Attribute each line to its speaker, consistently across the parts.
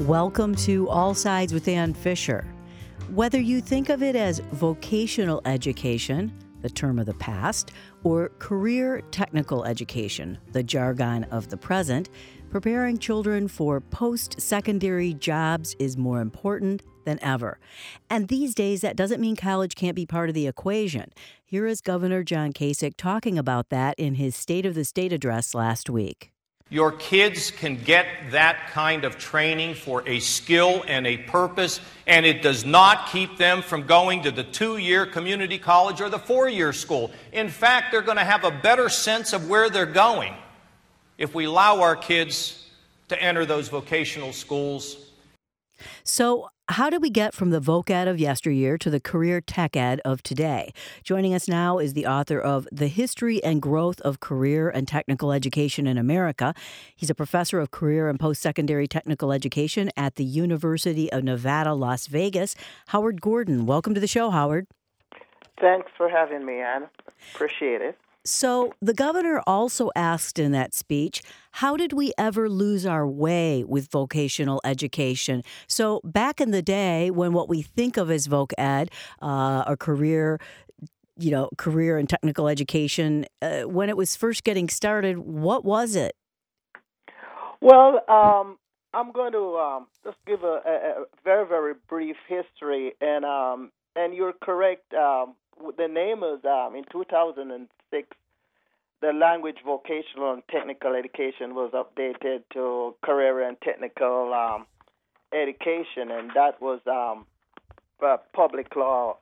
Speaker 1: Welcome to All Sides with Ann Fisher. Whether you think of it as vocational education, the term of the past, or career technical education, the jargon of the present, preparing children for post-secondary jobs is more important than ever. And these days, that doesn't mean college can't be part of the equation. Here is Governor John Kasich talking about that in his State of the State address last week.
Speaker 2: Your kids can get that kind of training for a skill and a purpose, and it does not keep them from going to the 2-year community college or the 4-year school. In fact, they're going to have a better sense of where they're going if we allow our kids to enter those vocational schools.
Speaker 1: So, how did we get from the voc ed of yesteryear to the career tech ed of today? Joining us now is the author of The History and Growth of Career and Technical Education in America. He's a professor of career and post-secondary technical education at the University of Nevada, Las Vegas. Howard Gordon, welcome to the show, Howard.
Speaker 3: Thanks for having me, Ann. Appreciate it.
Speaker 1: So the governor also asked in that speech, how did we ever lose our way with vocational education? So back in the day when what we think of as voc ed, or career and technical education, when it was first getting started, what was it?
Speaker 3: Well, I'm going to just give a very, very brief history, and you're correct. The name is in 2006. The language vocational and technical education was updated to career and technical education, and that was Public Law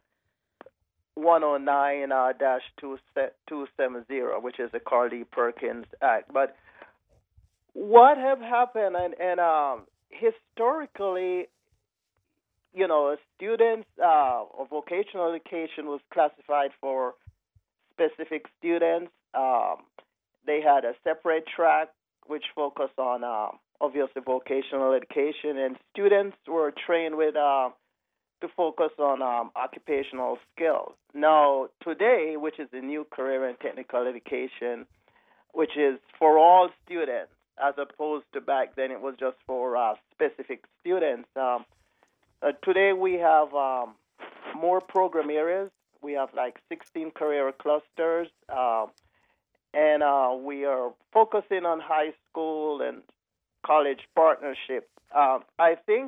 Speaker 3: 109-270, which is the Carl D. Perkins Act. But what have happened, and historically, students of vocational education was classified for specific students. They had a separate track which focused on obviously vocational education, and students were trained with to focus on occupational skills. Now, today, which is the new career and technical education, which is for all students, as opposed to back then it was just for specific students. Today we have more program areas. We have like 16 career clusters, and we are focusing on high school and college partnerships. I think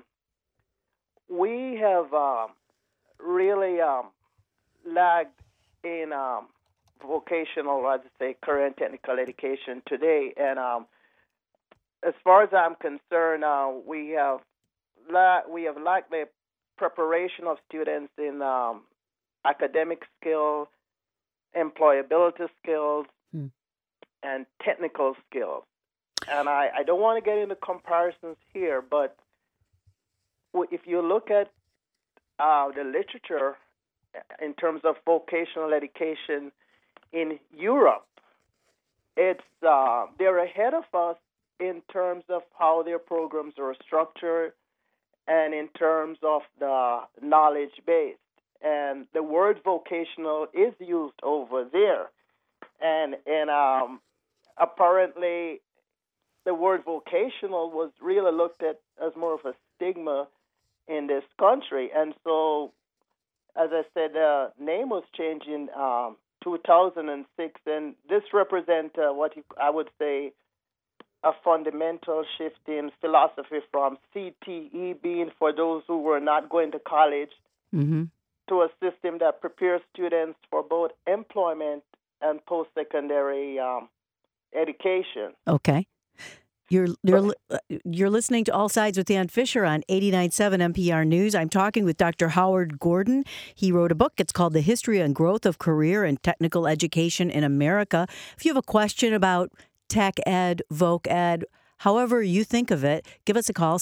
Speaker 3: we have really lagged in vocational, I'd say, career and technical education today. And as far as I'm concerned, we have lacked the preparation of students in academic skills, employability skills, and technical skills. And I don't want to get into comparisons here, but if you look at the literature in terms of vocational education in Europe, it's they're ahead of us in terms of how their programs are structured and in terms of the knowledge base. And the word vocational is used over there. And apparently the word vocational was really looked at as more of a stigma in this country. And so, as I said, the name was changed in 2006, and this represents I would say a fundamental shift in philosophy from CTE, being for those who were not going to college, to a system that prepares students for both employment and post-secondary education.
Speaker 1: Okay. You're listening to All Sides with Ann Fisher on 89.7 NPR News. I'm talking with Dr. Howard Gordon. He wrote a book. It's called The History and Growth of Career and Technical Education in America. If you have a question about tech ed, voc ed, however you think of it, give us a call,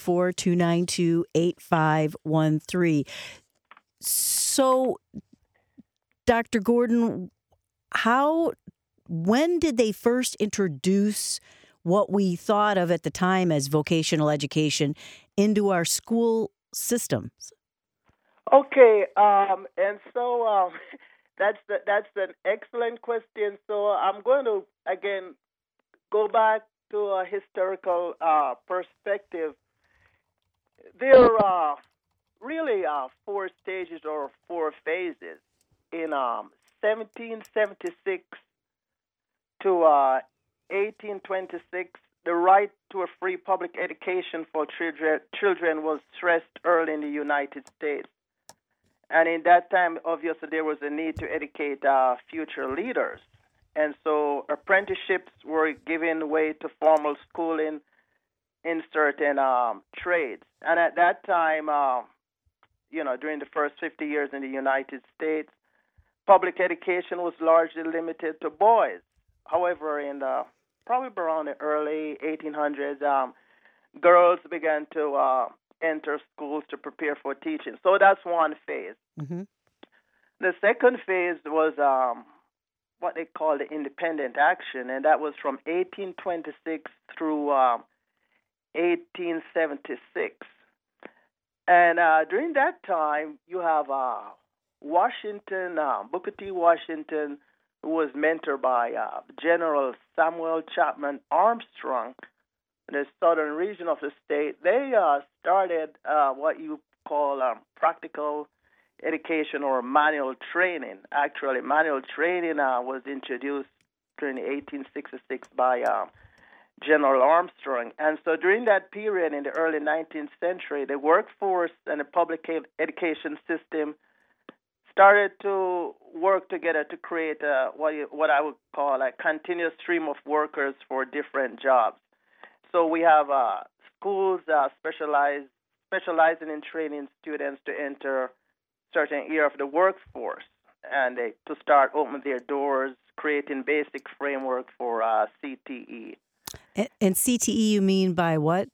Speaker 1: 614-292-8513. So, Dr. Gordon, when did they first introduce what we thought of at the time as vocational education into our school systems?
Speaker 3: Okay, and so that's an excellent question. So I'm going to again go back to a historical perspective. There are really four stages or four phases. In 1776 to 1826, the right to a free public education for children was stressed early in the United States. And in that time, obviously, there was a need to educate future leaders. And so apprenticeships were given way to formal schooling in certain trades. And at that time, during the first 50 years in the United States, public education was largely limited to boys. However, in probably around the early 1800s, girls began to enter schools to prepare for teaching. So that's one phase.
Speaker 1: Mm-hmm.
Speaker 3: The second phase was what they call the independent action, and that was from 1826 through 1876. And during that time, you have Washington, Booker T. Washington, who was mentored by General Samuel Chapman Armstrong in the southern region of the state. They started what you call practical education or manual training. Actually, manual training was introduced during 1866 by General Armstrong. And so during that period in the early 19th century, the workforce and the public education system started to work together to create what I would call a continuous stream of workers for different jobs. So we have schools specializing in training students to enter certain area of the workforce and to start opening their doors, creating basic framework for CTE.
Speaker 1: And CTE you mean by what?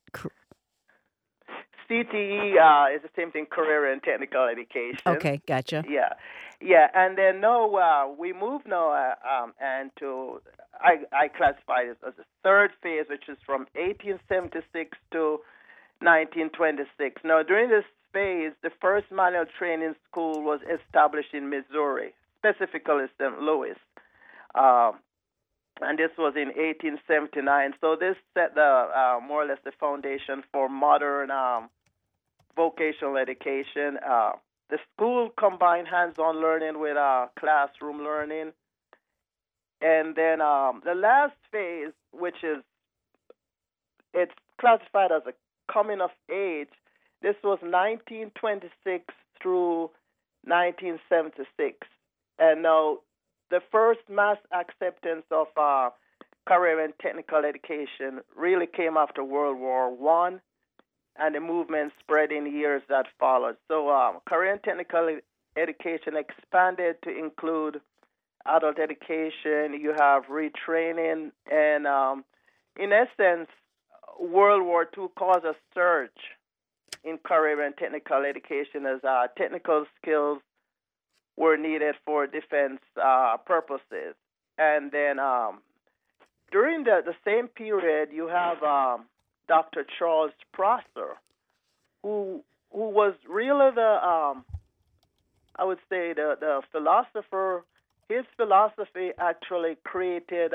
Speaker 3: CTE is the same thing, career and technical education.
Speaker 1: Okay, gotcha.
Speaker 3: Yeah, and then now we move now and to I classify this as the third phase, which is from 1876 to 1926. Now, during this phase, the first manual training school was established in Missouri, specifically St. Louis. And this was in 1879. So this set the more or less the foundation for modern vocational education. The school combined hands-on learning with classroom learning. And then the last phase, which is it's classified as a coming of age, this was 1926 through 1976. And now the first mass acceptance of career and technical education really came after World War I, and the movement spread in years that followed. So career and technical education expanded to include adult education. You have retraining, and in essence, World War II caused a surge in career and technical education as technical skills were needed for defense purposes. And then during the same period, you have Dr. Charles Prosser, who was really the I would say the philosopher. His philosophy actually created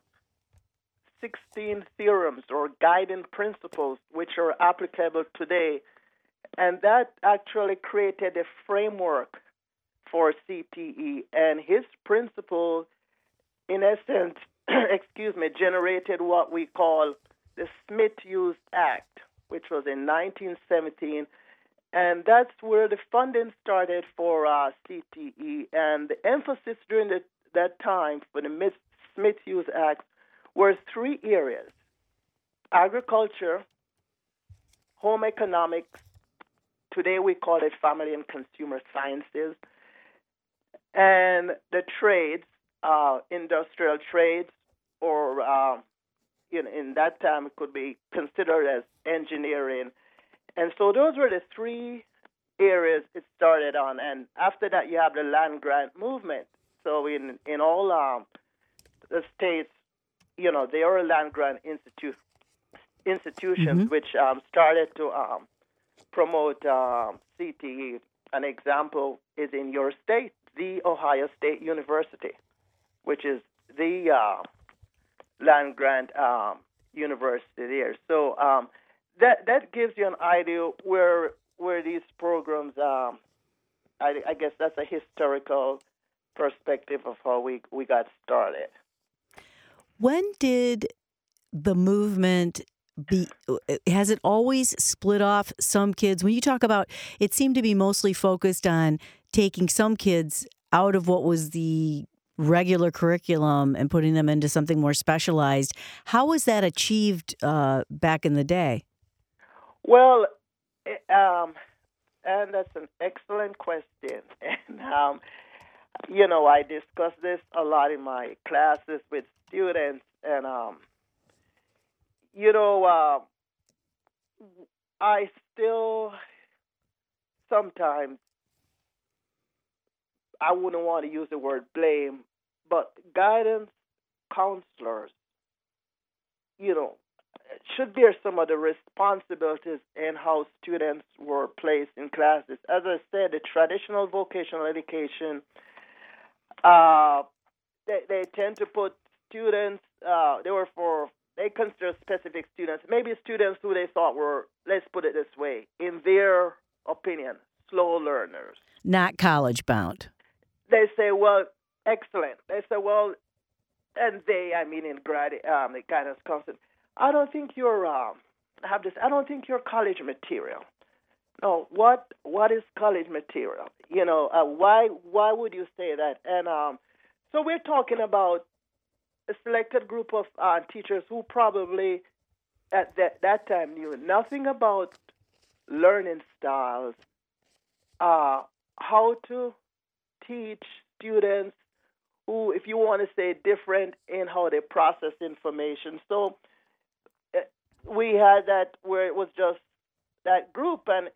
Speaker 3: 16 theorems or guiding principles which are applicable today, and that actually created a framework for CTE. And his principle, in essence, generated what we call the Smith-Hughes Act, which was in 1917, and that's where the funding started for CTE. And the emphasis during that time for the Smith-Hughes Act were three areas: agriculture, home economics, today we call it family and consumer sciences, and the trades, industrial trades, or in that time it could be considered as engineering. And so those were the three areas it started on. And after that, you have the land grant movement. So in all the states, there are land grant institutions which started to promote CTE. An example is in your state, the Ohio State University, which is the land grant university there. So that gives you an idea where these programs. I guess that's a historical perspective of how we got started.
Speaker 1: When did the movement has it always split off some kids? When you talk about, it seemed to be mostly focused on taking some kids out of what was the regular curriculum and putting them into something more specialized. How was that achieved back in the day?
Speaker 3: Well, and that's an excellent question. And, I discuss this a lot in my classes with students. And, I still sometimes, I wouldn't want to use the word blame, but guidance counselors, should bear some of the responsibilities in how students were placed in classes. As I said, the traditional vocational education, they tend to put students, they consider specific students, maybe students who they thought were, let's put it this way, in their opinion, slow learners.
Speaker 1: Not college bound.
Speaker 3: They say, well, excellent. They say, well, and in the guidance counselor, I don't think you're I don't think you're college material. No, what is college material? Why would you say that? And so we're talking about a selected group of teachers who probably at that time knew nothing about learning styles, how to teach students who, if you want to say, different in how they process information. So we had that where it was just that group, and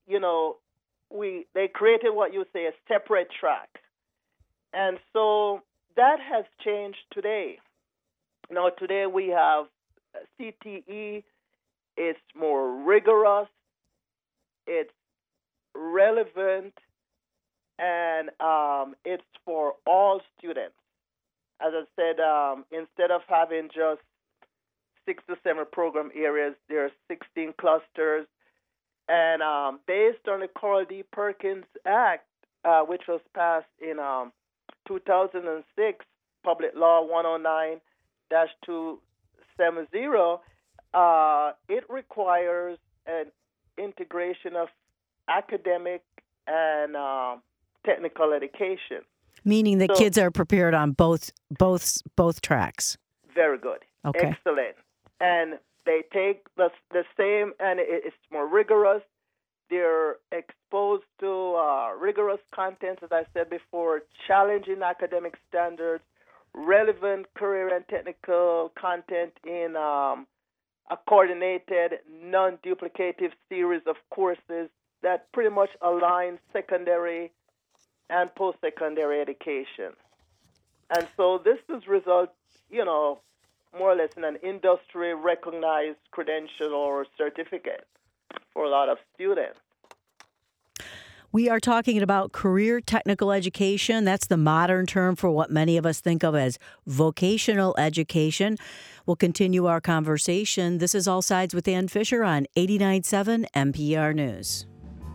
Speaker 3: they created what you say a separate track, and so that has changed today. Now today we have CTE. It's more rigorous, it's relevant, and it's for all students. As I said, instead of having just 6 to 7 program areas, there are 16 clusters. And based on the Carl D. Perkins Act, which was passed in 2006, Public Law 109-270, it requires an integration of academic and technical education.
Speaker 1: Meaning that kids are prepared on both tracks.
Speaker 3: Very good.
Speaker 1: Okay.
Speaker 3: Excellent. And they take the same, and it's more rigorous. They're exposed to rigorous content, as I said before, challenging academic standards, relevant career and technical content in a coordinated, non-duplicative series of courses that pretty much align secondary and post-secondary education. And so this has resulted, more or less in an industry-recognized credential or certificate for a lot of students.
Speaker 1: We are talking about career technical education. That's the modern term for what many of us think of as vocational education. We'll continue our conversation. This is All Sides with Ann Fisher on 89.7 NPR News.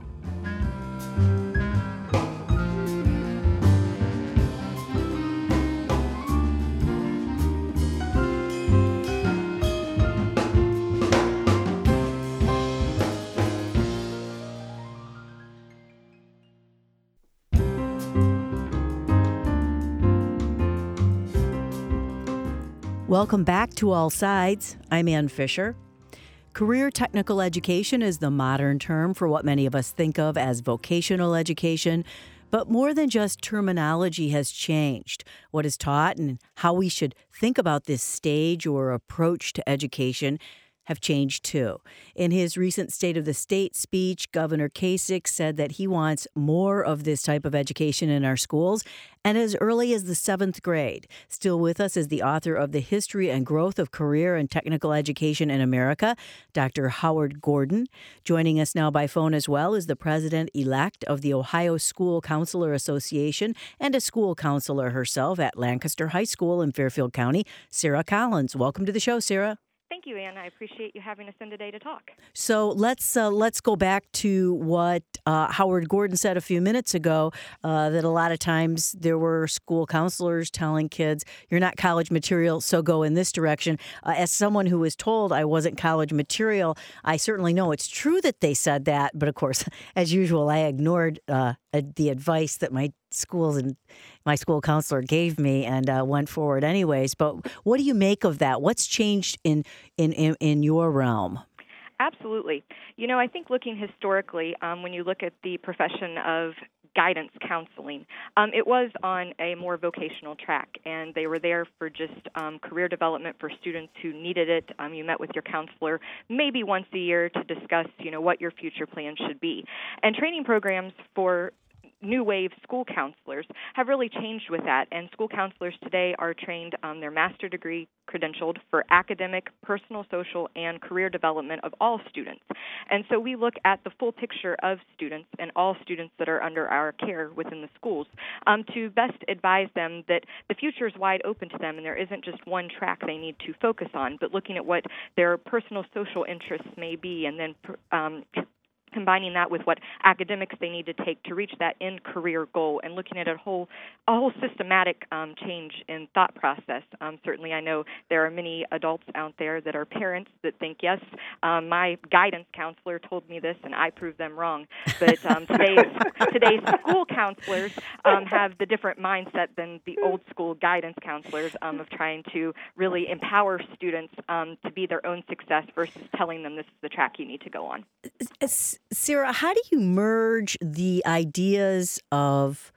Speaker 1: Welcome back to All Sides. I'm Ann Fisher. Career technical education is the modern term for what many of us think of as vocational education, but more than just terminology has changed. What is taught and how we should think about this stage or approach to education have changed too. In his recent State of the State speech, Governor Kasich said that he wants more of this type of education in our schools, and as early as the 7th grade. Still with us is the author of The History and Growth of Career and Technical Education in America, Dr. Howard Gordon. Joining us now by phone as well is the president-elect of the Ohio School Counselor Association and a school counselor herself at Lancaster High School in Fairfield County, Sarah Collins. Welcome to the show, Sarah.
Speaker 4: thank you, Ann. I appreciate you having us in today to talk.
Speaker 1: So let's go back to what Howard Gordon said a few minutes ago, that a lot of times there were school counselors telling kids, you're not college material, so go in this direction. As someone who was told I wasn't college material, I certainly know it's true that they said that. But of course, as usual, I ignored the advice that my school counselor gave me and went forward anyways. But what do you make of that? What's changed in your realm?
Speaker 4: Absolutely. I think looking historically, when you look at the profession of guidance counseling, it was on a more vocational track, and they were there for just career development for students who needed it. You met with your counselor maybe once a year to discuss, what your future plans should be. And training programs for new wave school counselors have really changed with that, and school counselors today are trained on their master's degree credentialed for academic, personal, social, and career development of all students. And so we look at the full picture of students and all students that are under our care within the schools to best advise them that the future is wide open to them and there isn't just one track they need to focus on, but looking at what their personal, social interests may be and then combining that with what academics they need to take to reach that end career goal and looking at a whole systematic change in thought process. Certainly I know there are many adults out there that are parents that think, yes, my guidance counselor told me this and I proved them wrong. But today's school counselors have the different mindset than the old school guidance counselors of trying to really empower students to be their own success versus telling them this is the track you need to go on.
Speaker 1: Sarah, how do you merge the ideas of,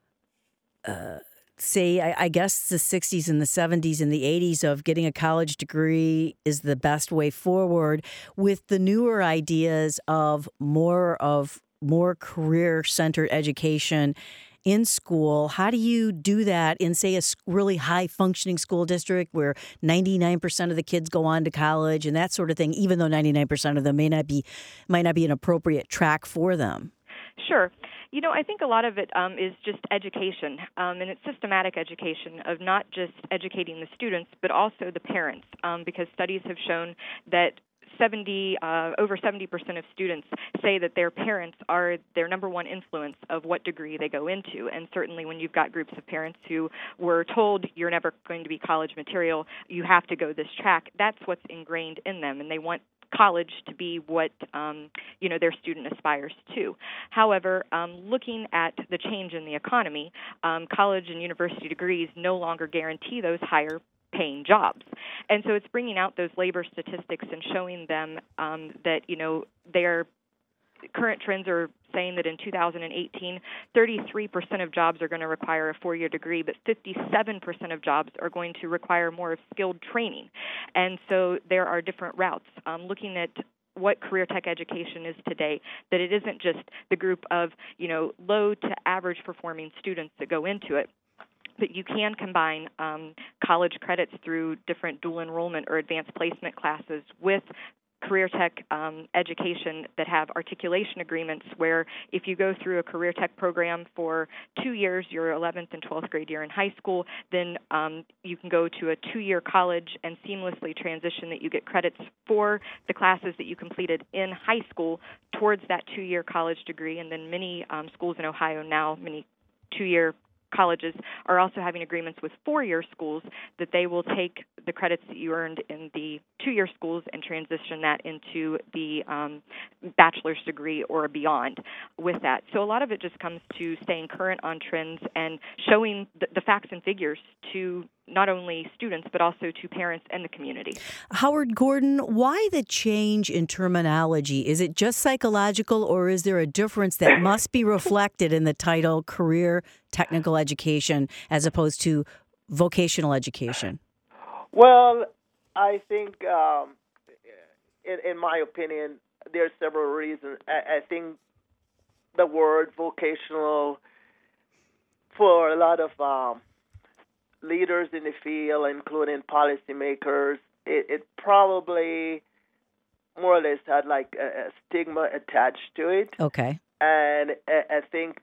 Speaker 1: say, I guess the 60s and the 70s and the 80s of getting a college degree is the best way forward with the newer ideas of more career-centered education in school? How do you do that in, say, a really high-functioning school district where 99% of the kids go on to college and that sort of thing, even though 99% of them might not be an appropriate track for them?
Speaker 4: Sure. I think a lot of it is just education, and it's systematic education of not just educating the students, but also the parents, because studies have shown that over 70% of students say that their parents are their number one influence of what degree they go into. And certainly when you've got groups of parents who were told you're never going to be college material, you have to go this track, that's what's ingrained in them, and they want college to be what their student aspires to. However, looking at the change in the economy, college and university degrees no longer guarantee those higher paying jobs. And so it's bringing out those labor statistics and showing them that, their current trends are saying that in 2018, 33% of jobs are going to require a four-year degree, but 57% of jobs are going to require more of skilled training. And so there are different routes. Looking at what career tech education is today, that it isn't just the group of, low to average performing students that go into it, but you can combine college credits through different dual enrollment or advanced placement classes with career tech education that have articulation agreements where if you go through a career tech program for 2 years, your 11th and 12th grade year in high school, then you can go to a 2-year college and seamlessly transition that you get credits for the classes that you completed in high school towards that 2-year college degree. And then many schools in Ohio now, many 2-year colleges are also having agreements with 4-year schools that they will take the credits that you earned in the 2-year schools and transition that into the bachelor's degree or beyond with that. So a lot of it just comes to staying current on trends and showing the facts and figures to not only students, but also to parents and the community.
Speaker 1: Howard Gordon, why the change in terminology? Is it just psychological, or is there a difference that must be reflected in the title career technical education as opposed to vocational education?
Speaker 3: Well, I think, in my opinion, there are several reasons. I think the word vocational, for a lot of leaders in the field, including policymakers, it probably more or less had like a stigma attached to it.
Speaker 1: Okay.
Speaker 3: And I think,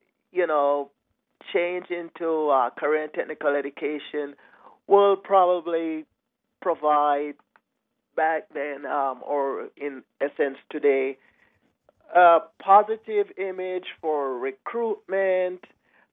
Speaker 3: change into career and technical education will probably provide back then, or in essence today, a positive image for recruitment,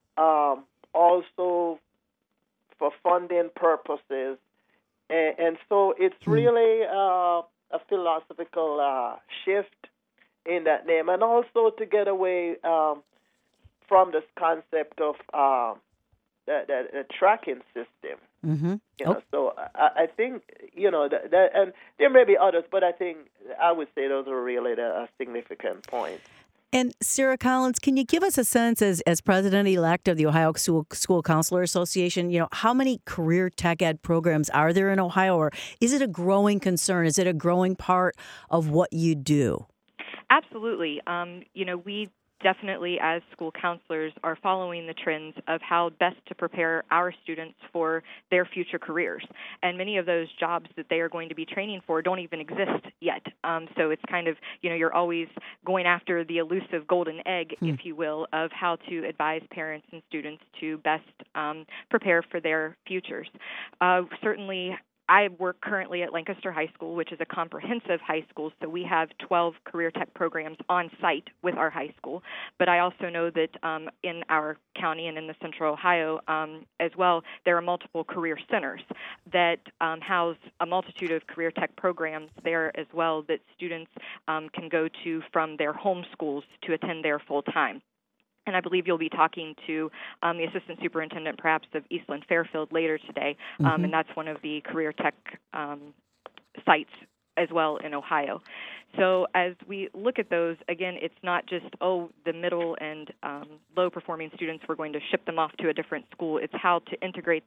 Speaker 3: also for funding purposes. And so it's really a philosophical shift in that name, and also to get away from this concept of the tracking system.
Speaker 1: Mm-hmm.
Speaker 3: So I think, that, and there may be others, but I think I would say those are really the significant points.
Speaker 1: And Sarah Collins, can you give us a sense as president-elect of the Ohio School Counselor Association, how many career tech ed programs are there in Ohio, or is it a growing concern? Is it a growing part of what you do?
Speaker 4: Absolutely. We definitely, as school counselors, are following the trends of how best to prepare our students for their future careers. And many of those jobs that they are going to be training for don't even exist yet. So it's kind of, you're always going after the elusive golden egg, if you will, of how to advise parents and students to best prepare for their futures. Certainly, I work currently at Lancaster High School, which is a comprehensive high school, so we have 12 career tech programs on site with our high school. But I also know that in our county and in the Central Ohio as well, there are multiple career centers that house a multitude of career tech programs there as well that students can go to from their home schools to attend there full time. And I believe you'll be talking to the assistant superintendent, perhaps, of Eastland Fairfield later today, and that's one of the career tech sites as well in Ohio. So as we look at those, again, it's not just, the middle and low-performing students, we're going to ship them off to a different school. It's how to integrate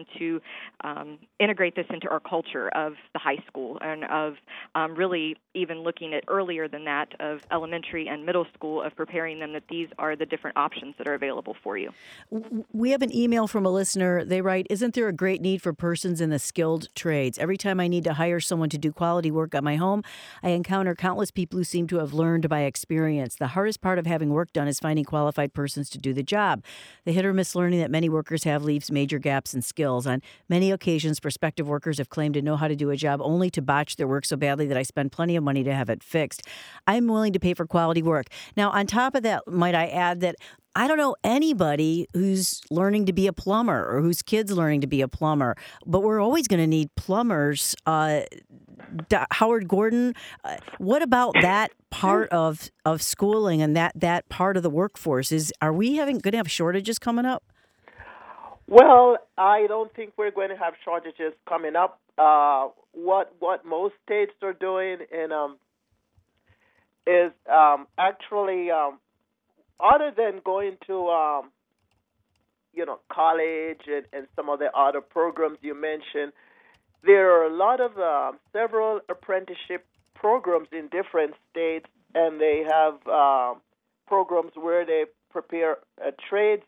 Speaker 4: this into our culture of the high school, and of really even looking at earlier than that, of elementary and middle school, of preparing them that these are the different options that are available for you.
Speaker 1: We have an email from a listener. They write, isn't there a great need for persons in the skilled trades? Every time I need to hire someone to do quality work at my home, I encounter countless people who seem to have learned by experience. The hardest part of having work done is finding qualified persons to do the job. The hit or miss learning that many workers have leaves major gaps in skills. On many occasions, prospective workers have claimed to know how to do a job only to botch their work so badly that I spend plenty of money to have it fixed. I'm willing to pay for quality work. Now, on top of that, might I add that I don't know anybody who's learning to be a plumber or whose kid's learning to be a plumber, but we're always going to need plumbers. Howard Gordon, what about that part of schooling and that part of the workforce? Are we going to have shortages coming up?
Speaker 3: Well, I don't think we're going to have shortages coming up. What most states are doing is actually, other than going to college and some of the other programs you mentioned, there are a lot of several apprenticeship programs in different states, and they have programs where they prepare trades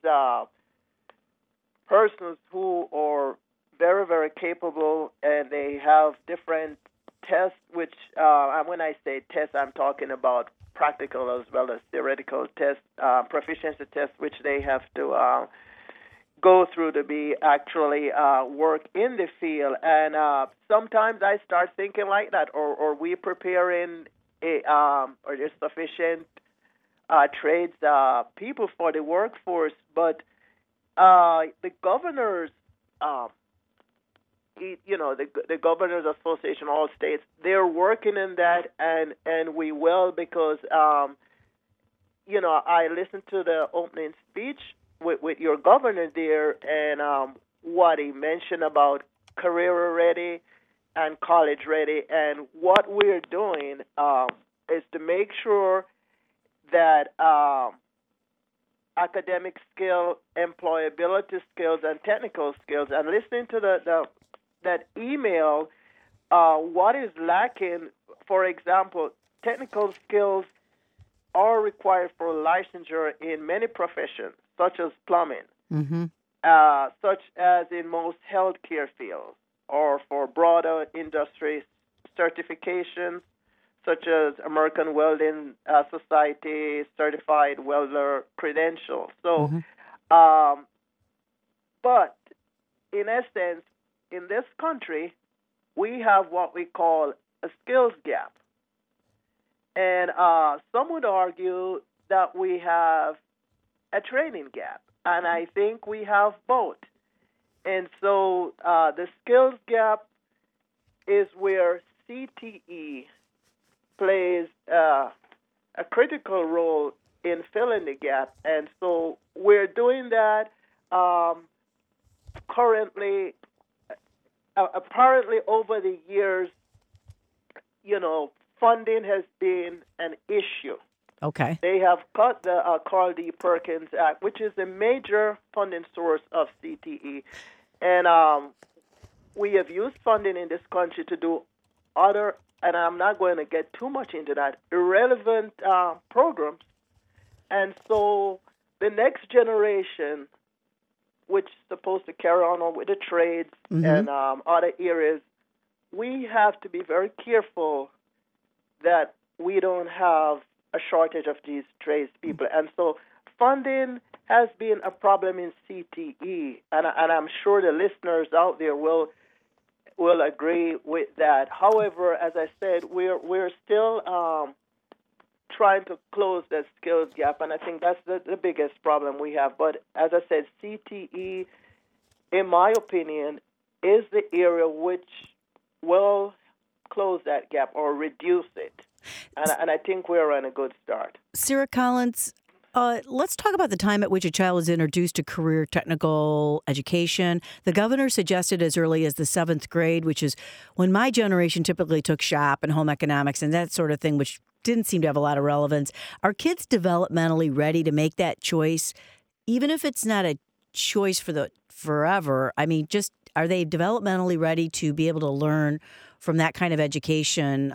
Speaker 3: persons who are very, very capable, and they have different tests, which when I say tests, I'm talking about practical as well as theoretical tests, proficiency tests, which they have to go through to be actually work in the field. And sometimes I start thinking like that, or we preparing or there's sufficient trades people for the workforce, but the governors, the Governors Association, all states, they're working in that, and we will, because I listened to the opening speech with your governor there, and what he mentioned about career ready and college ready, and what we're doing is to make sure that academic skill, employability skills, and technical skills. And listening to that email, what is lacking, for example, technical skills are required for licensure in many professions, such as plumbing, such as in most healthcare fields, or for broader industry certifications, such as American Welding Society Certified Welder Credential. So, but in essence, in this country, we have what we call a skills gap. And some would argue that we have a training gap. And I think we have both. And so the skills gap is where CTE plays a critical role in filling the gap. And so we're doing that currently. Apparently, over the years, funding has been an issue.
Speaker 1: Okay.
Speaker 3: They have cut the Carl D. Perkins Act, which is a major funding source of CTE. And we have used funding in this country to do other, and I'm not going to get too much into that, irrelevant programs. And so the next generation, which is supposed to carry on with the trades and other areas, we have to be very careful that we don't have a shortage of these tradespeople. And so funding has been a problem in CTE, and I'm sure the listeners out there will agree with that. However, as I said, we're still trying to close that skills gap, and I think that's the biggest problem we have. But as I said, CTE, in my opinion, is the area which will close that gap or reduce it. And I think we're on a good start.
Speaker 1: Sarah Collins, let's talk about the time at which a child is introduced to career technical education. The governor suggested as early as the 7th grade, which is when my generation typically took shop and home economics and that sort of thing, which didn't seem to have a lot of relevance. Are kids developmentally ready to make that choice, even if it's not a choice for the forever? I mean, just are they developmentally ready to be able to learn from that kind of education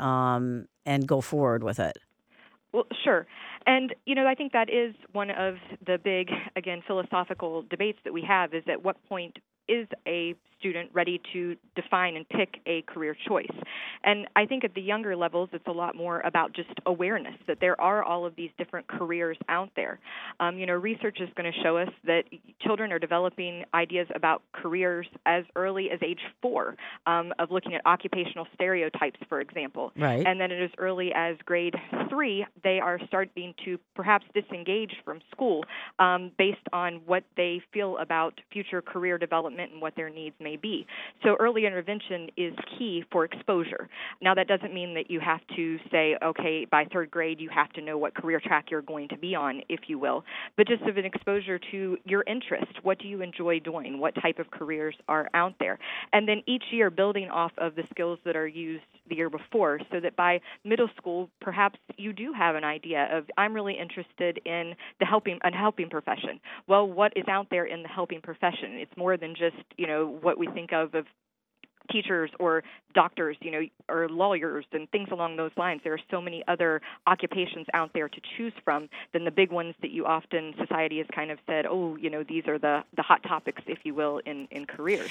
Speaker 1: and go forward with it?
Speaker 4: Well, sure. And, I think that is one of the big, again, philosophical debates that we have, is at what point is a student ready to define and pick a career choice. And I think at the younger levels, it's a lot more about just awareness that there are all of these different careers out there. Research is going to show us that children are developing ideas about careers as early as age 4, of looking at occupational stereotypes, for example.
Speaker 1: Right.
Speaker 4: And then as early as grade 3, they are starting to perhaps disengage from school based on what they feel about future career development and what their needs may be. So early intervention is key for exposure. Now, that doesn't mean that you have to say, okay, by 3rd grade you have to know what career track you're going to be on, if you will, but just of an exposure to your interest. What do you enjoy doing? What type of careers are out there? And then each year building off of the skills that are used the year before, so that by middle school, perhaps you do have an idea of, I'm really interested in the helping profession. Well, what is out there in the helping profession? It's more than just, what we think of teachers or doctors, or lawyers and things along those lines. There are so many other occupations out there to choose from than the big ones that society has kind of said, these are the hot topics, if you will, in careers.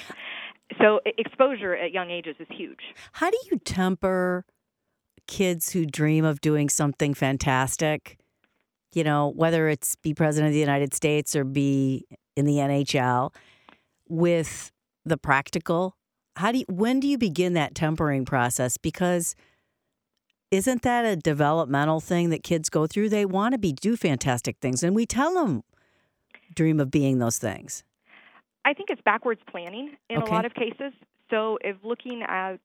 Speaker 4: So exposure at young ages is huge.
Speaker 1: How do you temper kids who dream of doing something fantastic, whether it's be president of the United States or be in the NHL, with the practical? When do you begin that tempering process? Because isn't that a developmental thing that kids go through? They want to do fantastic things, and we tell them dream of being those things.
Speaker 4: I think it's backwards planning in a lot of cases. So if looking at,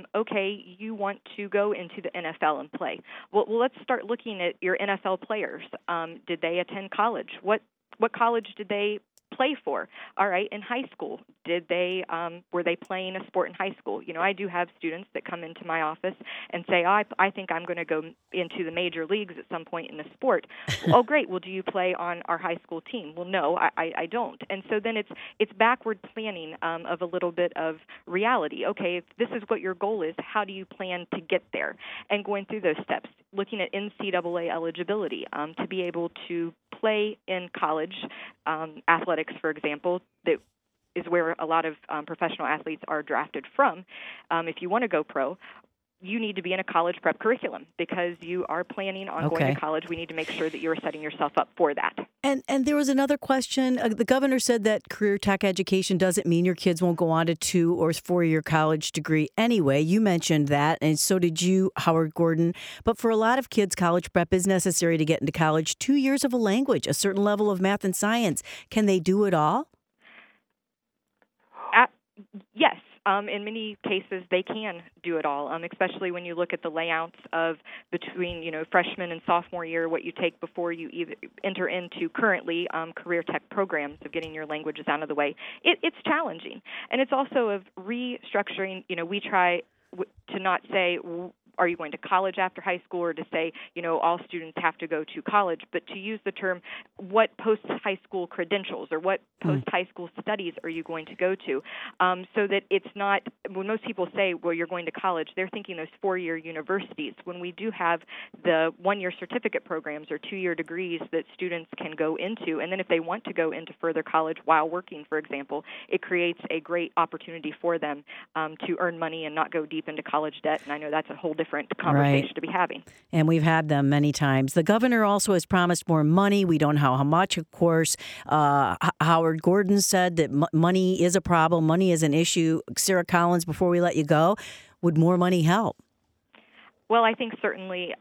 Speaker 4: you want to go into the NFL and play. Well, let's start looking at your NFL players. Did they attend college? What college did they play for? All right, in high school, were they playing a sport in high school? I do have students that come into my office and say, I think I'm going to go into the major leagues at some point in the sport. Oh, great. Well, do you play on our high school team? Well, no, I don't. And so then it's backward planning of a little bit of reality. Okay, if this is what your goal is, how do you plan to get there? And going through those steps, looking at NCAA eligibility to be able to play in college, athletics, for example, that is where a lot of professional athletes are drafted from. If you want to go pro, you need to be in a college prep curriculum because you are planning on going to college. We need to make sure that you're setting yourself up for that.
Speaker 1: And there was another question. The governor said that career tech education doesn't mean your kids won't go on to 2 or 4-year college degree anyway. You mentioned that, and so did you, Howard Gordon. But for a lot of kids, college prep is necessary to get into college. 2 years of a language, a certain level of math and science. Can they do it all?
Speaker 4: Yes. In many cases, they can do it all, especially when you look at the layouts of between, freshman and sophomore year, what you take before you either enter into currently career tech programs of getting your languages out of the way. It's challenging. And it's also of restructuring. We try to not say, are you going to college after high school, or to say, all students have to go to college, but to use the term, what post-high school credentials or what post-high school studies are you going to go to, so that it's not, when most people say, well, you're going to college, they're thinking those 4-year universities, when we do have the 1-year certificate programs or 2-year degrees that students can go into, and then if they want to go into further college while working, for example, it creates a great opportunity for them to earn money and not go deep into college debt, and I know that's a whole different conversation to be having.
Speaker 1: And we've had them many times. The governor also has promised more money. We don't know how much, of course. Howard Gordon said that money is a problem. Money is an issue. Sarah Collins, before we let you go, would more money help?
Speaker 4: Well, I think certainly,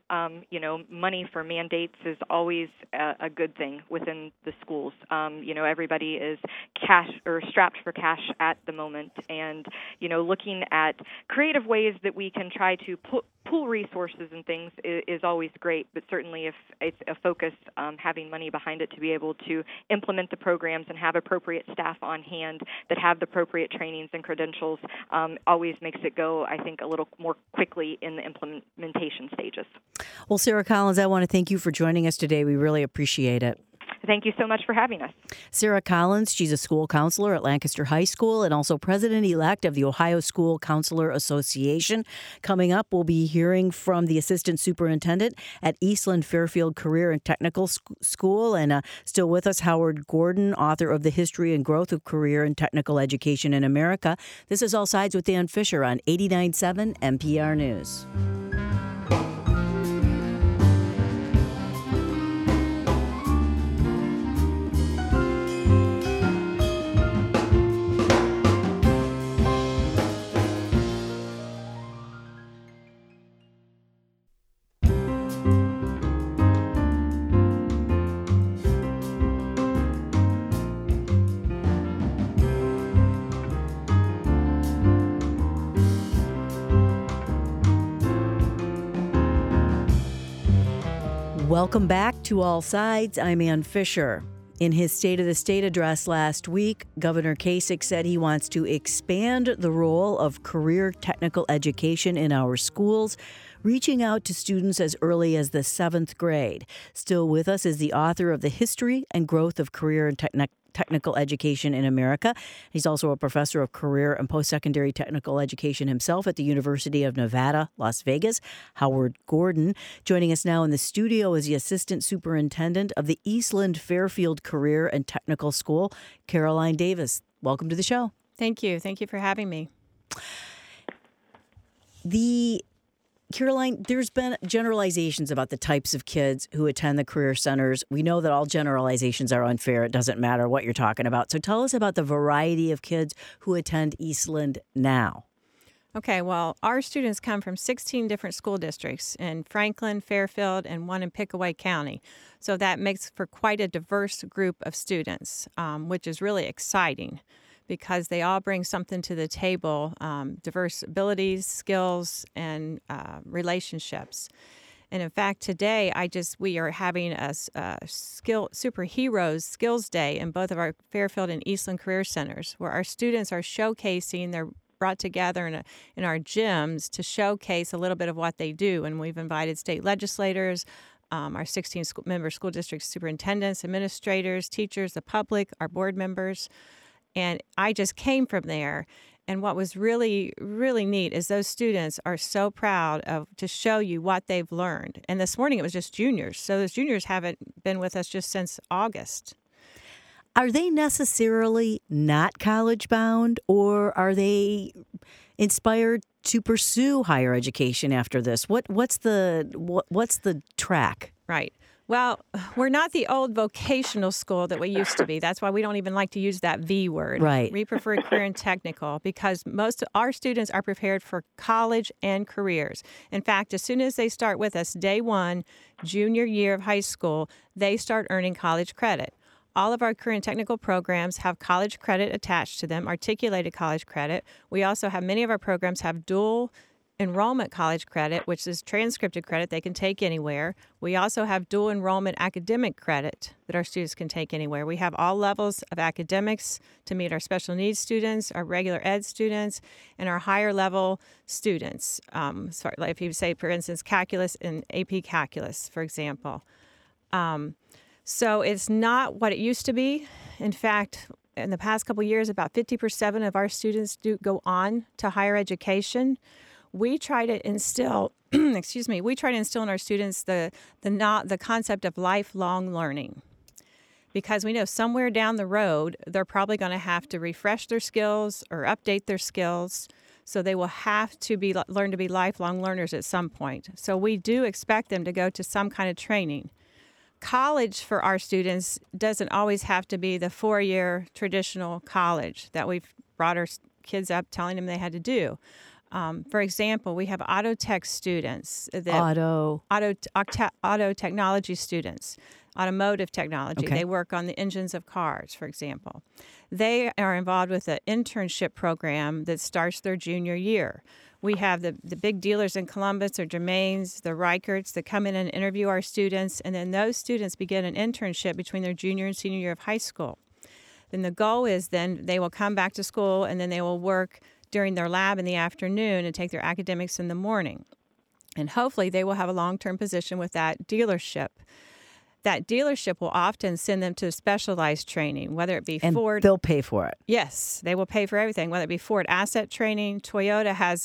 Speaker 4: money for mandates is always a good thing within the schools. Everybody is cash or strapped for cash at the moment, and looking at creative ways that we can try to pool resources and things is always great. But certainly, if it's a focus, having money behind it to be able to implement the programs and have appropriate staff on hand that have the appropriate trainings and credentials, always makes it go, I think, a little more quickly in the implementation stages.
Speaker 1: Well, Sarah Collins, I want to thank you for joining us today. We really appreciate it.
Speaker 4: Thank you so much for having us.
Speaker 1: Sarah Collins, she's a school counselor at Lancaster High School and also president-elect of the Ohio School Counselor Association. Coming up, we'll be hearing from the assistant superintendent at Eastland Fairfield Career and Technical School. And still with us, Howard Gordon, author of The History and Growth of Career and Technical Education in America. This is All Sides with Dan Fisher on 89.7 NPR News. Welcome back to All Sides. I'm Ann Fisher. In his State of the State address last week, Governor Kasich said he wants to expand the role of career technical education in our schools, reaching out to students as early as the 7th grade. Still with us is the author of The History and Growth of Career and Technical Education in America. He's also a professor of career and post-secondary technical education himself at the University of Nevada, Las Vegas. Howard Gordon. Joining us now in the studio is the assistant superintendent of the Eastland Fairfield Career and Technical School, Caroline Davis. Welcome to the show.
Speaker 5: Thank you. Thank you for having me.
Speaker 1: Caroline, there's been generalizations about the types of kids who attend the career centers. We know that all generalizations are unfair. It doesn't matter what you're talking about. So tell us about the variety of kids who attend Eastland now.
Speaker 5: Okay, well, our students come from 16 different school districts in Franklin, Fairfield, and one in Pickaway County. So that makes for quite a diverse group of students, which is really exciting, because they all bring something to the table, diverse abilities, skills, and relationships. And in fact, today we are having a superheroes skills day in both of our Fairfield and Eastland Career Centers, where our students are showcasing. They're brought together in our gyms to showcase a little bit of what they do. And we've invited state legislators, our 16 member school district superintendents, administrators, teachers, the public, our board members. And I just came from there. And what was really, really neat is those students are so proud to show you what they've learned. And this morning it was just juniors. So those juniors haven't been with us just since August.
Speaker 1: Are they necessarily not college bound, or are they inspired to pursue higher education after this? What's the track?
Speaker 5: Right. Well, we're not the old vocational school that we used to be. That's why we don't even like to use that V word.
Speaker 1: Right.
Speaker 5: We prefer career and technical because most of our students are prepared for college and careers. In fact, as soon as they start with us, day one, junior year of high school, they start earning college credit. All of our career and technical programs have college credit attached to them, articulated college credit. We also have many of our programs have dual enrollment college credit, which is transcripted credit they can take anywhere. We also have dual enrollment academic credit that our students can take anywhere. We have all levels of academics to meet our special needs students, our regular ed students, and our higher level students. So like if you say, for instance, calculus and AP calculus, for example. So it's not what it used to be. In fact, in the past couple of years, about 50% of our students do go on to higher education. We try to instill, we try to instill in our students the concept of lifelong learning, because we know somewhere down the road they're probably going to have to refresh their skills or update their skills, so they will have to learn to be lifelong learners at some point. So we do expect them to go to some kind of training. College for our students doesn't always have to be the 4-year traditional college that we've brought our kids up telling them they had to do. For example, we have auto tech students, auto technology students, automotive technology.
Speaker 1: Okay.
Speaker 5: They work on the engines of cars, for example. They are involved with an internship program that starts their junior year. We have the big dealers in Columbus, or Germains, the Reicherts, that come in and interview our students, and then those students begin an internship between their junior and senior year of high school. Then the goal is then they will come back to school, and then they will work during their lab in the afternoon and take their academics in the morning. And hopefully they will have a long-term position with that dealership. That dealership will often send them to specialized training, whether it be Ford.
Speaker 1: And they'll pay for it.
Speaker 5: Yes, they will pay for everything, whether it be Ford asset training. Toyota has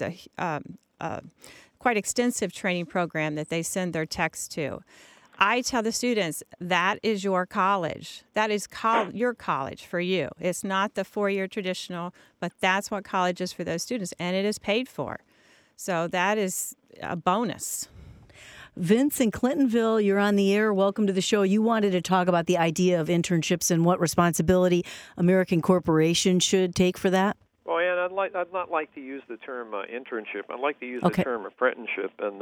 Speaker 5: a quite extensive training program that they send their techs to. I tell the students, that is your college. That is your college for you. It's not the 4-year traditional, but that's what college is for those students, and it is paid for. So that is a bonus.
Speaker 1: Vince in Clintonville, you're on the air. Welcome to the show. You wanted to talk about the idea of internships and what responsibility American corporations should take for that.
Speaker 6: Well, Ann, I'd not like to use the term internship. I'd like to use the term apprenticeship. And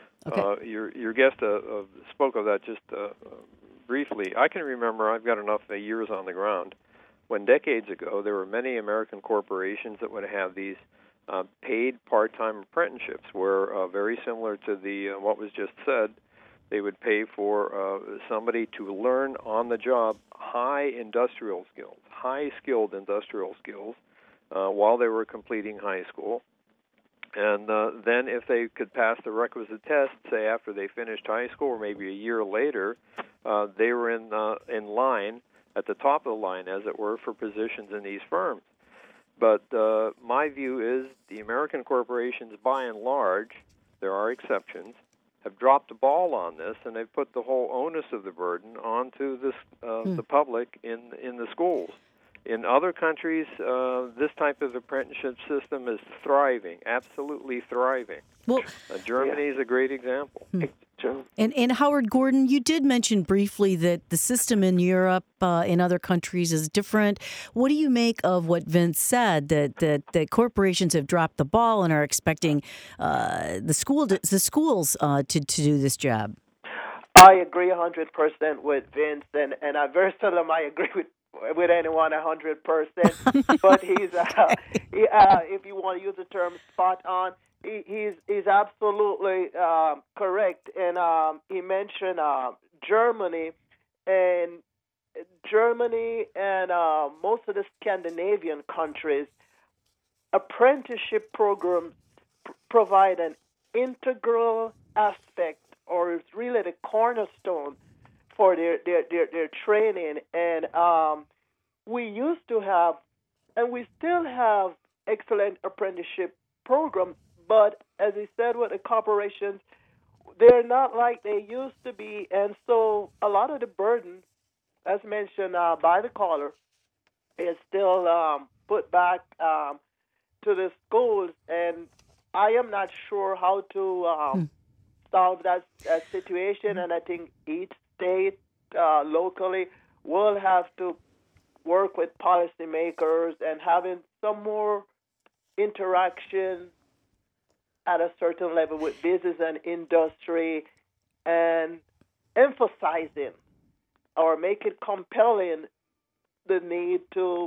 Speaker 6: your guest spoke of that just briefly. I can remember, I've got enough years on the ground, when decades ago there were many American corporations that would have these paid part-time apprenticeships, where very similar to the what was just said, they would pay for somebody to learn on the job high-skilled industrial skills while they were completing high school. And then if they could pass the requisite test, say after they finished high school or maybe a year later, they were in line, at the top of the line, as it were, for positions in these firms. But my view is the American corporations, by and large, there are exceptions, have dropped the ball on this, and they've put the whole onus of the burden onto this the public in the schools. In other countries, this type of apprenticeship system is thriving, absolutely thriving.
Speaker 1: Well,
Speaker 6: Germany is a great example.
Speaker 1: And Howard Gordon, you did mention briefly that the system in Europe, in other countries, is different. What do you make of what Vince said, that corporations have dropped the ball and are expecting the schools to do this job?
Speaker 3: I agree 100% with Vince, and I very seldom I agree with anyone 100%. But he's, if you want to use the term spot on, he's absolutely correct. And he mentioned Germany and most of the Scandinavian countries. Apprenticeship programs provide an integral aspect, or it's really the cornerstone for their training. And we used to have, and we still have, excellent apprenticeship programs. But as he said, with the corporations, they're not like they used to be. And so a lot of the burden, as mentioned by the caller, is still put back to the schools, and I am not sure how to solve that situation. And I think each state locally will have to work with policymakers and having some more interaction at a certain level with business and industry, and emphasizing or make it compelling the need to,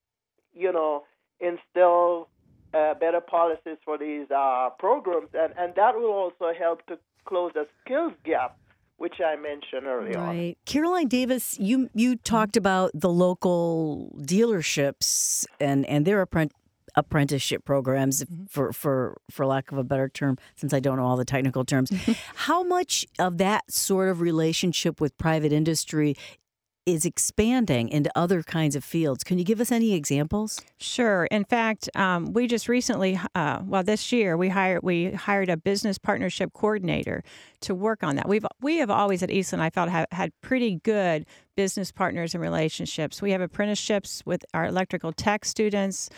Speaker 3: instill better policies for these programs. And that will also help to close the skills gap, which I mentioned earlier.
Speaker 1: Right. Caroline Davis, you talked about the local dealerships and their apprenticeship programs, for lack of a better term, since I don't know all the technical terms. How much of that sort of relationship with private industry is expanding into other kinds of fields? Can you give us any examples?
Speaker 5: Sure. In fact, we just recently, this year, we hired a business partnership coordinator to work on that. We have always at Eastland, I felt, had pretty good business partners and relationships. We have apprenticeships with our electrical tech students,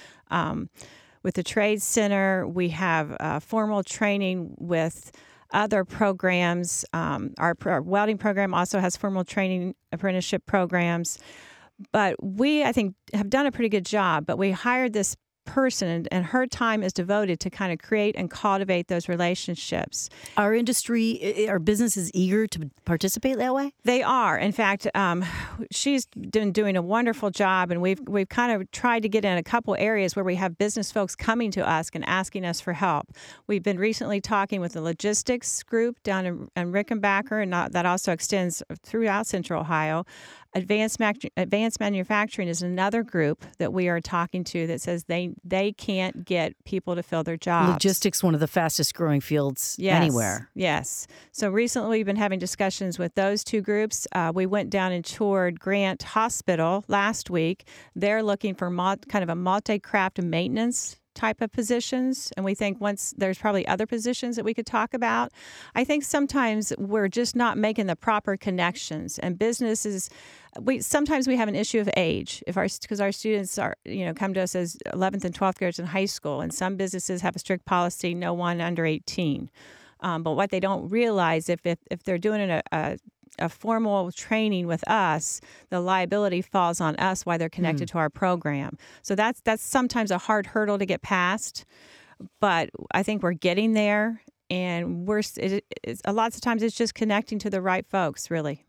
Speaker 5: with the Trade Center. We have formal training with other programs. Our welding program also has formal training apprenticeship programs. But we, I think, have done a pretty good job. But we hired this person, and her time is devoted to kind of create and cultivate those relationships.
Speaker 1: Our industry, our business is eager to participate that way?
Speaker 5: They are. In fact, she's been doing a wonderful job, and we've kind of tried to get in a couple areas where we have business folks coming to us and asking us for help. We've been recently talking with the logistics group down in Rickenbacker, and that also extends throughout Central Ohio. Advanced Manufacturing is another group that we are talking to that says they can't get people to fill their jobs.
Speaker 1: Logistics, one of the fastest growing fields anywhere.
Speaker 5: Yes. So recently we've been having discussions with those two groups. We went down and toured Grant Hospital last week. They're looking for kind of a multi-craft maintenance type of positions, and we think once there's probably other positions that we could talk about. I think sometimes we're just not making the proper connections, and businesses, sometimes we have an issue of age because our students are come to us as 11th and 12th graders in high school, and some businesses have a strict policy, no one under 18. But what they don't realize, if they're doing a formal training with us, the liability falls on us while they're connected to our program. So that's sometimes a hard hurdle to get past, but I think we're getting there, and lots of times it's just connecting to the right folks, really.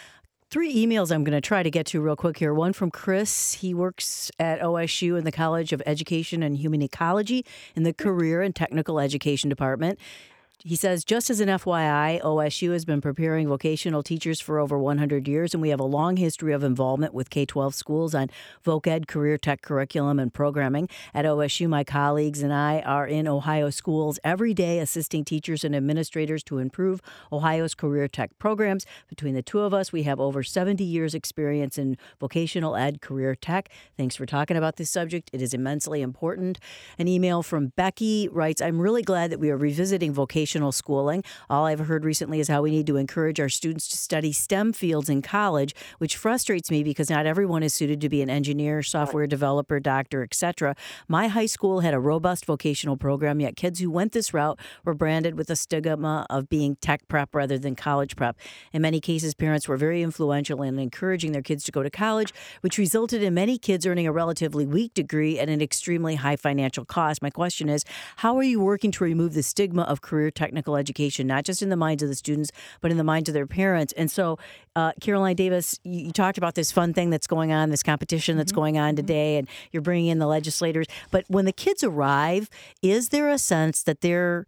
Speaker 1: 3 emails I'm going to try to get to real quick here. One from Chris. He works at OSU in the College of Education and Human Ecology in the Career and Technical Education Department. He says, just as an FYI, OSU has been preparing vocational teachers for over 100 years, and we have a long history of involvement with K-12 schools on voc ed, career tech curriculum, and programming. At OSU, my colleagues and I are in Ohio schools every day assisting teachers and administrators to improve Ohio's career tech programs. Between the two of us, we have over 70 years' experience in vocational ed, career tech. Thanks for talking about this subject. It is immensely important. An email from Becky writes, I'm really glad that we are revisiting vocational schooling. All I've heard recently is how we need to encourage our students to study STEM fields in college, which frustrates me because not everyone is suited to be an engineer, software developer, doctor, etc. My high school had a robust vocational program, yet kids who went this route were branded with the stigma of being tech prep rather than college prep. In many cases, parents were very influential in encouraging their kids to go to college, which resulted in many kids earning a relatively weak degree at an extremely high financial cost. My question is, how are you working to remove the stigma of career technical education, not just in the minds of the students, but in the minds of their parents? And so, Caroline Davis, you talked about this fun thing that's going on, this competition that's going on today, and you're bringing in the legislators. But when the kids arrive, is there a sense that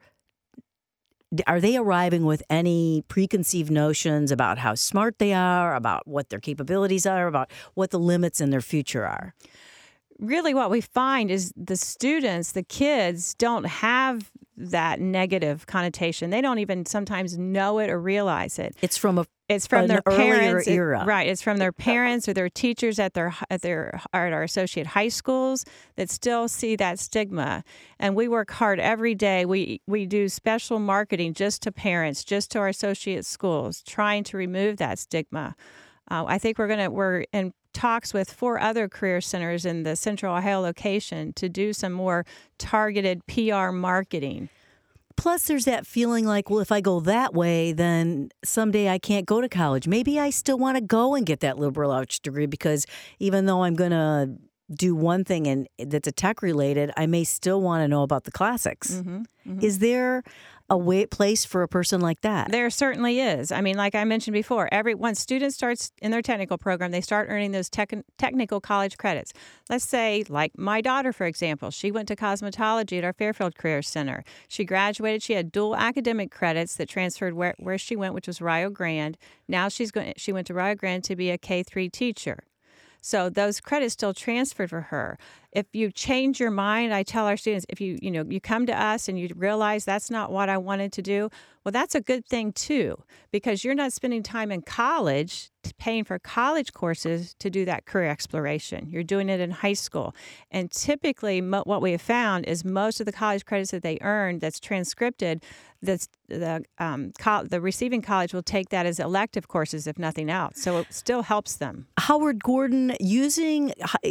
Speaker 1: are they arriving with any preconceived notions about how smart they are, about what their capabilities are, about what the limits in their future are?
Speaker 5: Really what we find is the students, the kids, don't have that negative connotation. They don't even sometimes know it or realize it.
Speaker 1: It's from
Speaker 5: their parents,
Speaker 1: era.
Speaker 5: Right. It's from their parents or their teachers at our associate high schools that still see that stigma. And we work hard every day. We do special marketing just to parents, just to our associate schools, trying to remove that stigma. I think we're in talks with 4 other career centers in the Central Ohio location to do some more targeted PR marketing.
Speaker 1: Plus, there's that feeling like, well, if I go that way, then someday I can't go to college. Maybe I still want to go and get that liberal arts degree because even though I'm going to do one thing and that's a tech related, I may still want to know about the classics. Mm-hmm, mm-hmm. Is there a place for a person like that?
Speaker 5: There certainly is. I mean, like I mentioned before, once students starts in their technical program, they start earning those technical college credits. Let's say, like my daughter, for example, she went to cosmetology at our Fairfield Career Center. She graduated. She had dual academic credits that transferred where she went, which was Rio Grande. Now she went to Rio Grande to be a K-3 teacher. So those credits still transferred for her. If you change your mind, I tell our students, if you come to us and you realize that's not what I wanted to do, well, that's a good thing too, because you're not spending time in college paying for college courses to do that career exploration. You're doing it in high school. And typically what we have found is most of the college credits that they earn that's transcripted, the receiving college will take that as elective courses, if nothing else. So it still helps them.
Speaker 1: Howard Gordon, using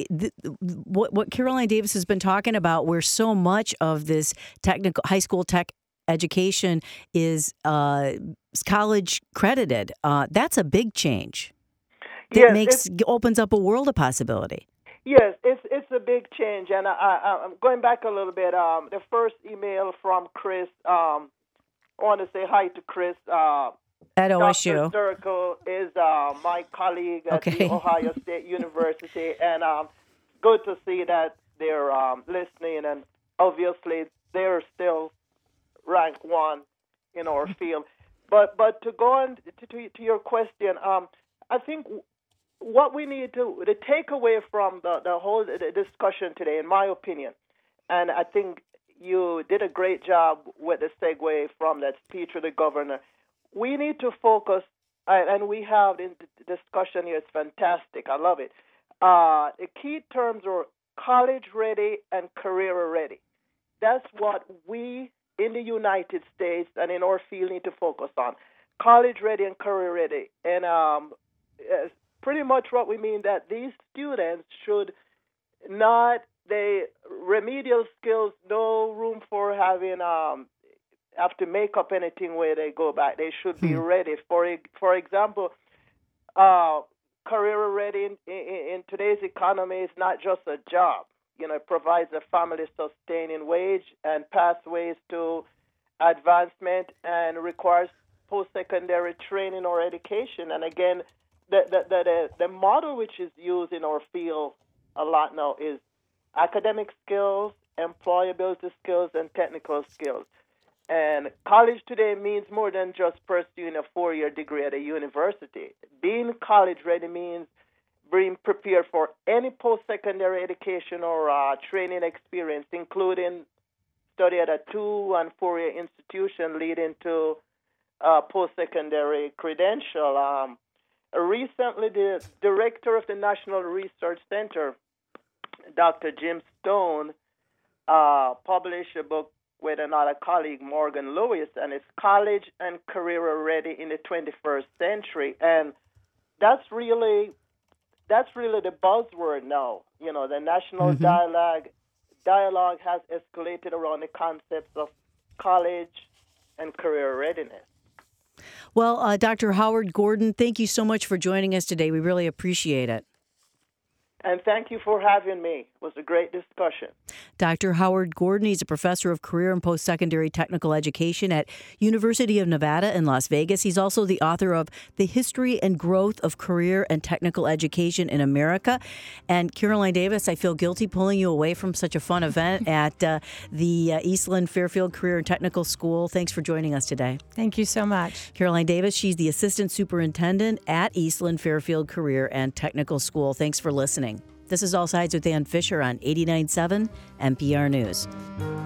Speaker 1: what Caroline Davis has been talking about, where so much of this technical high school tech education is college credited, that's a big change. That opens up a world of possibility.
Speaker 3: Yes, it's a big change, and I'm going back a little bit. The first email from Chris. I want to say hi to Chris.
Speaker 1: At OSU.
Speaker 3: Dr. Sturkle is my colleague at the Ohio State University, and good to see that they're listening, and obviously they're still ranked 1 in our field. But to go on to your question, I think what we need the takeaway from the whole discussion today, in my opinion, and I think you did a great job with the segue from that speech with the governor. We need to focus, and we have in the discussion here, it's fantastic. I love it. The key terms are college ready and career ready. That's what we in the United States and in our field need to focus on. College ready and career ready. And pretty much what we mean that these students should not, remedial skills, no room for having have to make up anything where they go back. They should be ready. For example, career ready in today's economy is not just a job. It provides a family-sustaining wage and pathways to advancement and requires post-secondary training or education. And again, the model which is used in our field a lot now is academic skills, employability skills, and technical skills. And college today means more than just pursuing a 4-year degree at a university. Being college ready means being prepared for any post-secondary education or training experience, including study at a 2- and 4-year institution leading to post-secondary credential. Recently, the director of the National Research Center, Dr. Jim Stone, published a book with another colleague, Morgan Lewis, and it's College and Career Ready in the 21st Century. And that's really the buzzword now. The national dialogue has escalated around the concepts of college and career readiness.
Speaker 1: Well, Dr. Howard Gordon, thank you so much for joining us today. We really appreciate it.
Speaker 3: And thank you for having me. It was a great discussion.
Speaker 1: Dr. Howard Gordon, he's a professor of career and post-secondary technical education at University of Nevada in Las Vegas. He's also the author of The History and Growth of Career and Technical Education in America. And Caroline Davis, I feel guilty pulling you away from such a fun event at the Eastland Fairfield Career and Technical School. Thanks for joining us today.
Speaker 5: Thank you so much.
Speaker 1: Caroline Davis, she's the assistant superintendent at Eastland Fairfield Career and Technical School. Thanks for listening. This is All Sides with Ann Fisher on 89.7 NPR News.